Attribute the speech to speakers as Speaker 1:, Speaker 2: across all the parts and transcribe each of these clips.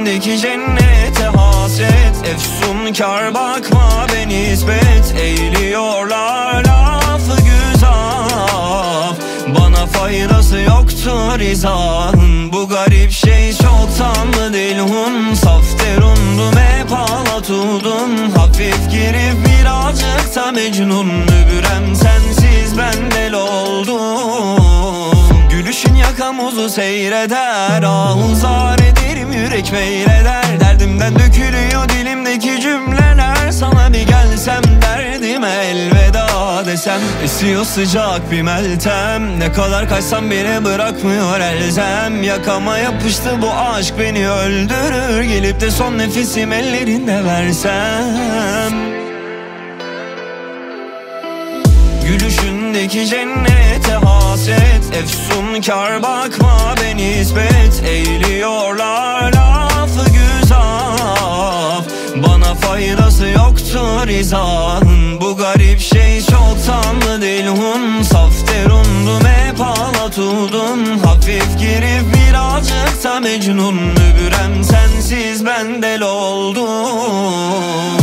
Speaker 1: Gülüşündeki cennete hasret, efsunkar bakma be nispet. Eğiliyorlar lafı güzaf, bana faydası yoktur izahın. Bu garip şey çok tatlı dilhun, saf derundum hep ağlatudum. Hafif girip birazcık da mecnun, mübürem sensiz ben del oldum. Gülüşün yakamuzu seyreder, ahuzar ederim yürek meyleder. Derdimden dökülüyor dilimdeki cümleler, sana bir gelsem derdime elveda desem. Esiyor sıcak bir meltem, ne kadar kaçsam beni bırakmıyor elzem. Yakama yapıştı bu aşk beni öldürür, gelip de son nefesim ellerinde versem. Gülüşündeki cennete hasret, efsunkar bakma be nispet. Eğiliyorlar lafı güzaf, bana faydası yoktur izahın. Bu garip şey çok tatlı dilhun, saf derundum hep ağlatudum. Hafif girip birazcık da mecnun, mübürem sensiz ben del oldum.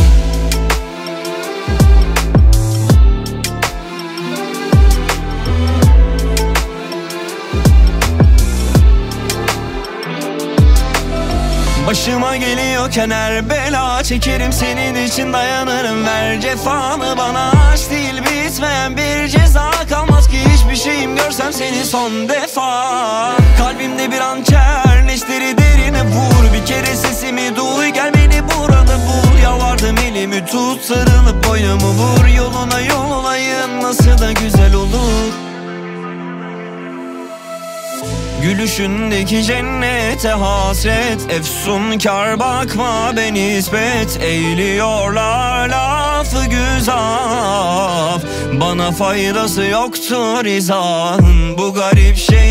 Speaker 1: Başıma geliyorken her bela çekerim, senin için dayanırım. Ver cefanı bana, aşk değil bitmeyen bir ceza. Kalmaz ki hiçbir şeyim görsem seni son defa. Kalbimde bir hançer, neşteri derine vur. Bir kere sesimi duy, gel beni burada bul. Yalvardım elimi tut, sarılıp boynumu vur. Yoluna yol olayım, nasıl da güzel olur. Gülüşündeki cennete hasret, efsunkar bakma be nispet. Eğiliyorlar lafı güzaf, bana faydası yoktur izahın. Bu garip şey